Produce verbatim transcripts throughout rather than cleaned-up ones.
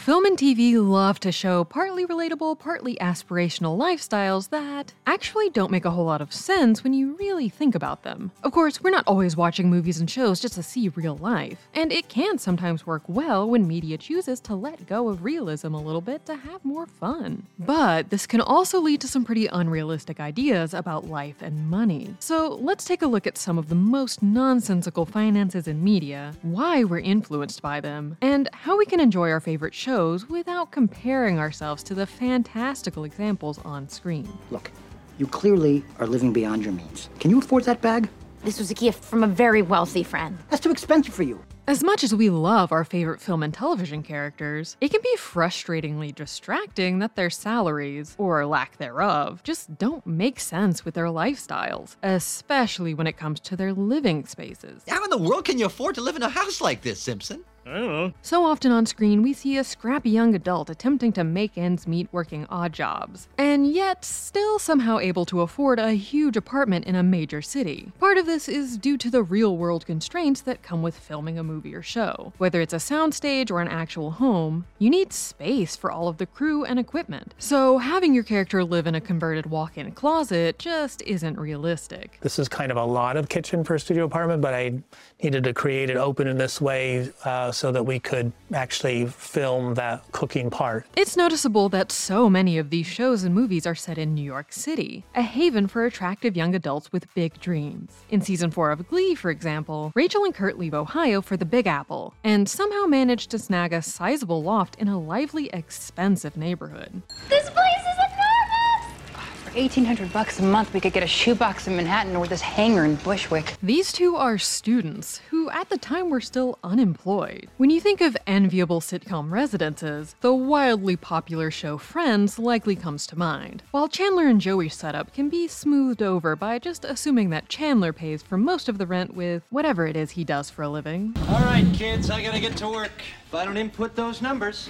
Film and T V love to show partly relatable, partly aspirational lifestyles that actually don't make a whole lot of sense when you really think about them. Of course, we're not always watching movies and shows just to see real life, and it can sometimes work well when media chooses to let go of realism a little bit to have more fun. But this can also lead to some pretty unrealistic ideas about life and money. So let's take a look at some of the most nonsensical finances in media, why we're influenced by them, and how we can enjoy our favorite shows without comparing ourselves to the fantastical examples on screen. Look, you clearly are living beyond your means. Can you afford that bag? This was a gift from a very wealthy friend. That's too expensive for you. As much as we love our favorite film and television characters, it can be frustratingly distracting that their salaries, or lack thereof, just don't make sense with their lifestyles, especially when it comes to their living spaces. How in the world can you afford to live in a house like this, Simpson? I don't know. So often on screen, we see a scrappy young adult attempting to make ends meet working odd jobs, and yet still somehow able to afford a huge apartment in a major city. Part of this is due to the real-world constraints that come with filming a movie or show. Whether it's a soundstage or an actual home, you need space for all of the crew and equipment. So having your character live in a converted walk-in closet just isn't realistic. This is kind of a lot of kitchen for a studio apartment, but I needed to create it open in this way uh, so that we could actually film that cooking part. It's noticeable that so many of these shows and movies are set in New York City, a haven for attractive young adults with big dreams. In season four of Glee, for example, Rachel and Kurt leave Ohio for the Big Apple, and somehow manage to snag a sizable loft in a lively, expensive neighborhood. This place is enormous! For eighteen hundred bucks a month, we could get a shoebox in Manhattan or this hangar in Bushwick. These two are students who at the time were still unemployed. When you think of enviable sitcom residences, the wildly popular show Friends likely comes to mind. While Chandler and Joey's setup can be smoothed over by just assuming that Chandler pays for most of the rent with whatever it is he does for a living. All right, kids, I gotta get to work. If I don't input those numbers,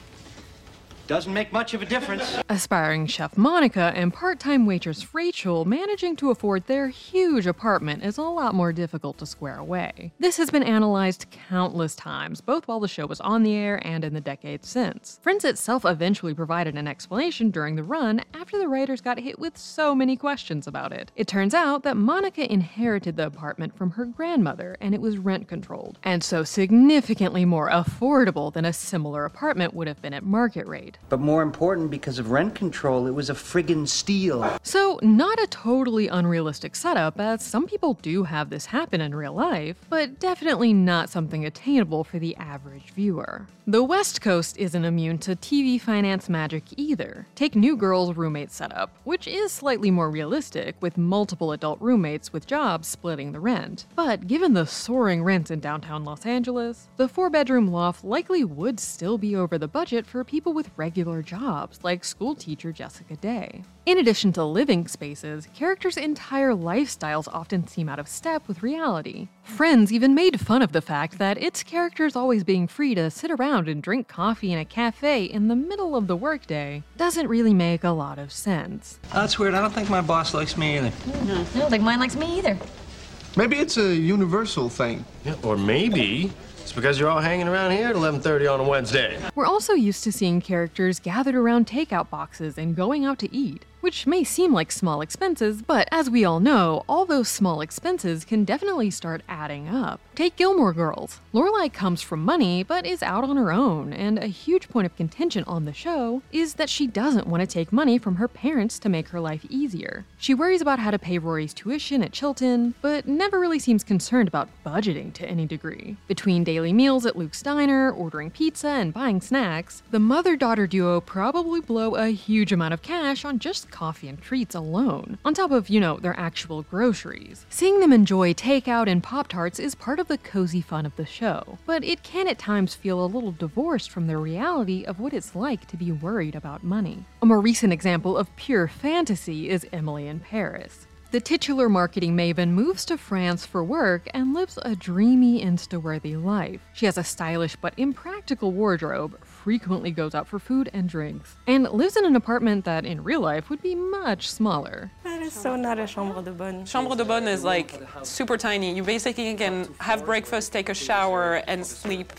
doesn't make much of a difference. Aspiring chef Monica and part-time waitress Rachel managing to afford their huge apartment is a lot more difficult to square away. This has been analyzed countless times, both while the show was on the air and in the decades since. Friends itself eventually provided an explanation during the run after the writers got hit with so many questions about it. It turns out that Monica inherited the apartment from her grandmother and it was rent-controlled, and so significantly more affordable than a similar apartment would have been at market rate. But more important, because of rent control, it was a friggin' steal. So, not a totally unrealistic setup, as some people do have this happen in real life, but definitely not something attainable for the average viewer. The West Coast isn't immune to T V finance magic either. Take New Girl's roommate setup, which is slightly more realistic, with multiple adult roommates with jobs splitting the rent. But given the soaring rents in downtown Los Angeles, the four-bedroom loft likely would still be over the budget for people with regular jobs, like school teacher Jessica Day. In addition to living spaces, characters' entire lifestyles often seem out of step with reality. Friends even made fun of the fact that its characters always being free to sit around and drink coffee in a cafe in the middle of the workday doesn't really make a lot of sense. That's weird. I don't think my boss likes me either. No, I don't think mine likes me either. Maybe it's a universal thing. Yeah, or maybe it's because you're all hanging around here at eleven thirty on a Wednesday. We're also used to seeing characters gathered around takeout boxes and going out to eat, which may seem like small expenses, but as we all know, all those small expenses can definitely start adding up. Take Gilmore Girls. Lorelai comes from money, but is out on her own, and a huge point of contention on the show is that she doesn't want to take money from her parents to make her life easier. She worries about how to pay Rory's tuition at Chilton, but never really seems concerned about budgeting to any degree. Between daily meals at Luke's Diner, ordering pizza, and buying snacks, the mother-daughter duo probably blow a huge amount of cash on just coffee and treats alone, on top of, you know, their actual groceries. Seeing them enjoy takeout and Pop-Tarts is part of the cozy fun of the show, but it can at times feel a little divorced from the reality of what it's like to be worried about money. A more recent example of pure fantasy is Emily in Paris. The titular marketing maven moves to France for work and lives a dreamy, Insta-worthy life. She has a stylish but impractical wardrobe, frequently goes out for food and drinks, and lives in an apartment that in real life would be much smaller. That is so not a chambre de bonne. Chambre de bonne is like super tiny. You basically can have breakfast, take a shower, and sleep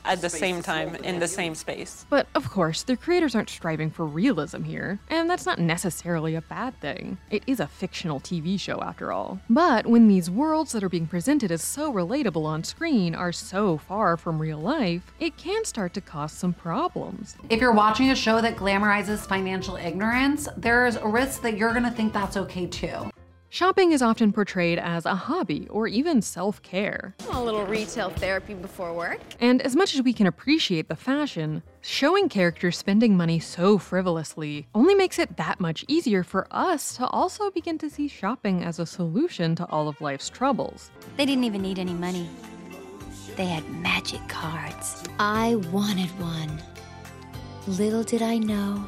at the same time in the same space. But of course, the creators aren't striving for realism here, and that's not necessarily a bad thing. It is a fictional T V show after all. But when these worlds that are being presented as so relatable on screen are so far from real life, it can start to cause some problems. If you're watching a show that glamorizes financial ignorance, there's a risk that you're gonna think that's okay too. Shopping is often portrayed as a hobby or even self-care. A little retail therapy before work. And as much as we can appreciate the fashion, showing characters spending money so frivolously only makes it that much easier for us to also begin to see shopping as a solution to all of life's troubles. They didn't even need any money. They had magic cards. I wanted one. Little did I know,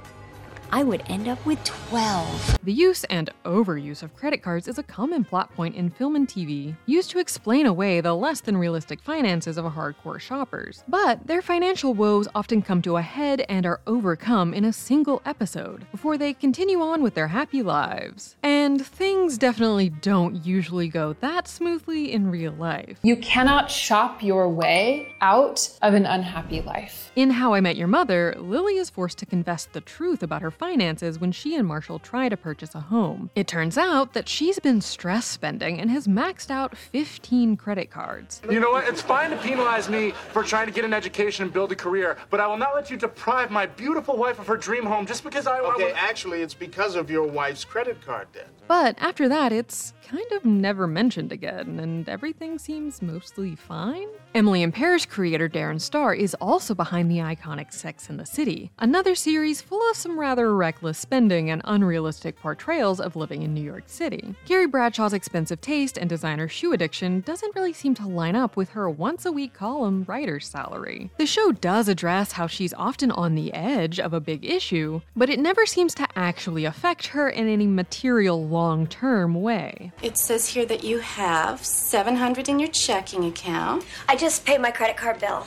I would end up with twelve. The use and overuse of credit cards is a common plot point in film and T V, used to explain away the less than realistic finances of hardcore shoppers. But their financial woes often come to a head and are overcome in a single episode, before they continue on with their happy lives. And things definitely don't usually go that smoothly in real life. You cannot shop your way out of an unhappy life. In How I Met Your Mother, Lily is forced to confess the truth about her finances when she and Marshall try to purchase a home. It turns out that she's been stress spending and has maxed out fifteen credit cards. You know what? It's fine to penalize me for trying to get an education and build a career, but I will not let you deprive my beautiful wife of her dream home just because I... Okay, I actually, it's because of your wife's credit card debt. But after that, it's kind of never mentioned again, and everything seems mostly fine. Emily in Paris creator Darren Star is also behind the iconic Sex and the City, another series full of some rather reckless spending and unrealistic portrayals of living in New York City. Carrie Bradshaw's expensive taste and designer shoe addiction doesn't really seem to line up with her once-a-week column writer's salary. The show does address how she's often on the edge of a big issue, but it never seems to actually affect her in any material long-term way. It says here that you have seven hundred dollars in your checking account. I just paid my credit card bill.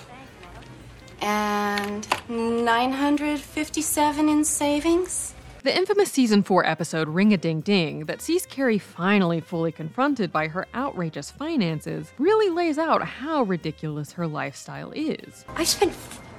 And nine hundred fifty-seven in savings? The infamous season four episode Ring-a-Ding-Ding that sees Carrie finally fully confronted by her outrageous finances really lays out how ridiculous her lifestyle is. I spent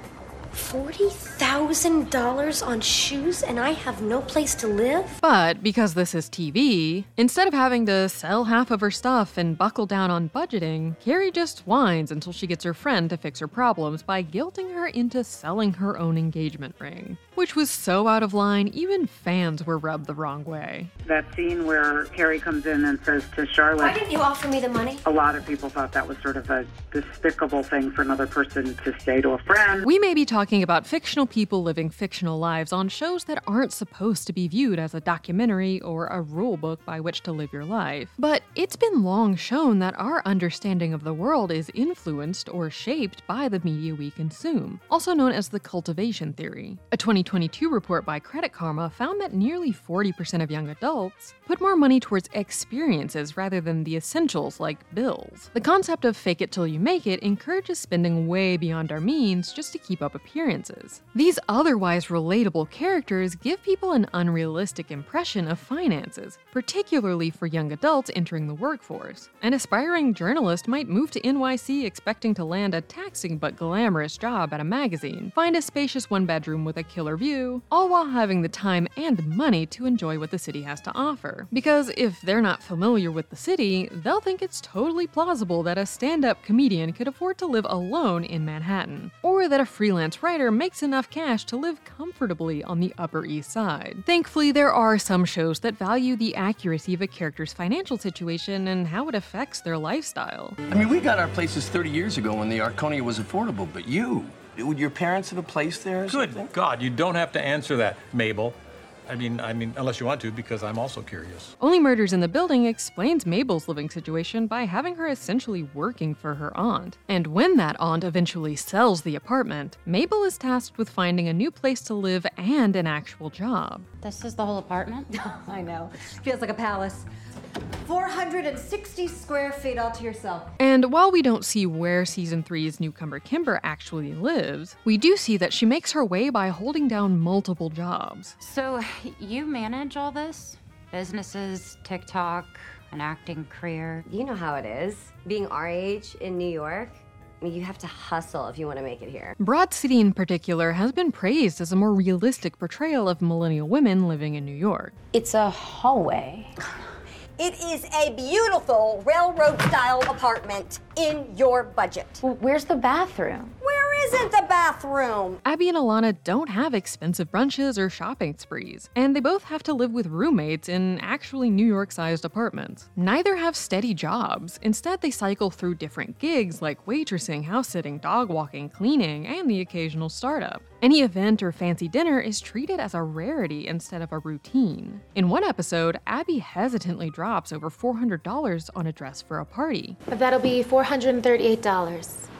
forty thousand dollars on shoes and I have no place to live? But because this is T V, instead of having to sell half of her stuff and buckle down on budgeting, Carrie just whines until she gets her friend to fix her problems by guilting her into selling her own engagement ring. Which was so out of line, even fans were rubbed the wrong way. That scene where Carrie comes in and says to Charlotte, "Why didn't you offer me the money?" A lot of people thought that was sort of a despicable thing for another person to say to a friend. We may be talking about fictional people living fictional lives on shows that aren't supposed to be viewed as a documentary or a rule book by which to live your life. But it's been long shown that our understanding of the world is influenced or shaped by the media we consume, also known as the cultivation theory. A twenty twenty-two report by Credit Karma found that nearly forty percent of young adults put more money towards experiences rather than the essentials like bills. The concept of fake it till you make it encourages spending way beyond our means just to keep up appearances. These otherwise relatable characters give people an unrealistic impression of finances, particularly for young adults entering the workforce. An aspiring journalist might move to N Y C expecting to land a taxing but glamorous job at a magazine, find a spacious one-bedroom with a killer view, all while having the time and money to enjoy what the city has to offer. Because if they're not familiar with the city, they'll think it's totally plausible that a stand-up comedian could afford to live alone in Manhattan, or that a freelance writer makes enough cash to live comfortably on the Upper East Side. Thankfully, there are some shows that value the accuracy of a character's financial situation and how it affects their lifestyle. I mean, we got our places thirty years ago when the Arconia was affordable, but you, would your parents have a place there? Or Good something? God, you don't have to answer that, Mabel. I mean, I mean, unless you want to, because I'm also curious. Only Murders in the Building explains Mabel's living situation by having her essentially working for her aunt. And when that aunt eventually sells the apartment, Mabel is tasked with finding a new place to live and an actual job. This is the whole apartment? I know. Feels like a palace. four hundred sixty square feet all to yourself. And while we don't see where Season three's newcomer Kimber actually lives, we do see that she makes her way by holding down multiple jobs. So you manage all this? Businesses, TikTok, an acting career? You know how it is, being our age in New York. I mean, you have to hustle if you want to make it here. Broad City in particular has been praised as a more realistic portrayal of millennial women living in New York. It's a hallway. It is a beautiful railroad-style apartment in your budget. Well, where's the bathroom? Where isn't the bathroom? Abby and Alana don't have expensive brunches or shopping sprees, and they both have to live with roommates in actually New York-sized apartments. Neither have steady jobs. Instead, they cycle through different gigs like waitressing, house-sitting, dog walking, cleaning, and the occasional startup. Any event or fancy dinner is treated as a rarity instead of a routine. In one episode, Abby hesitantly drops over four hundred dollars on a dress for a party. That'll be four hundred thirty-eight dollars.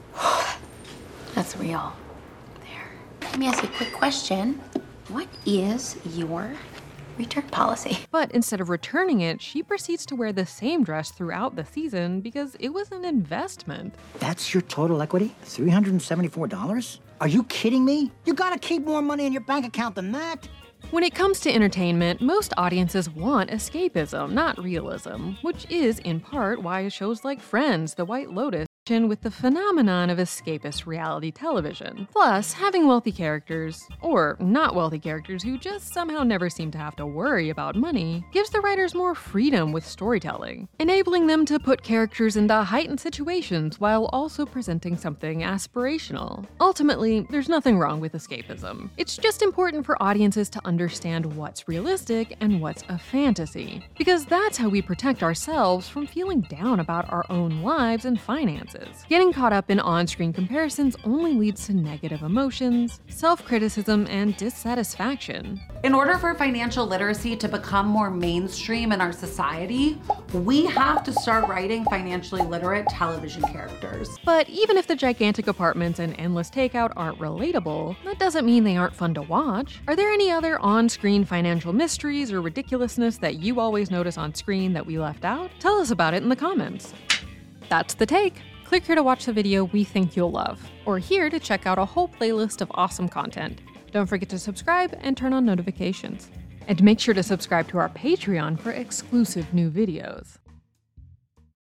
That's real. There. Let me ask you a quick question. What is your return policy? But instead of returning it, she proceeds to wear the same dress throughout the season because it was an investment. That's your total equity? three hundred seventy-four dollars? Are you kidding me? You gotta keep more money in your bank account than that. When it comes to entertainment, most audiences want escapism, not realism, which is, in part, why shows like Friends, The White Lotus, with the phenomenon of escapist reality television. Plus, having wealthy characters, or not wealthy characters who just somehow never seem to have to worry about money, gives the writers more freedom with storytelling, enabling them to put characters into heightened situations while also presenting something aspirational. Ultimately, there's nothing wrong with escapism. It's just important for audiences to understand what's realistic and what's a fantasy, because that's how we protect ourselves from feeling down about our own lives and finances. Getting caught up in on-screen comparisons only leads to negative emotions, self-criticism, and dissatisfaction. In order for financial literacy to become more mainstream in our society, we have to start writing financially literate television characters. But even if the gigantic apartments and endless takeout aren't relatable, that doesn't mean they aren't fun to watch. Are there any other on-screen financial mysteries or ridiculousness that you always notice on screen that we left out? Tell us about it in the comments. That's The Take. Click here to watch the video we think you'll love, or here to check out a whole playlist of awesome content. Don't forget to subscribe and turn on notifications. And make sure to subscribe to our Patreon for exclusive new videos.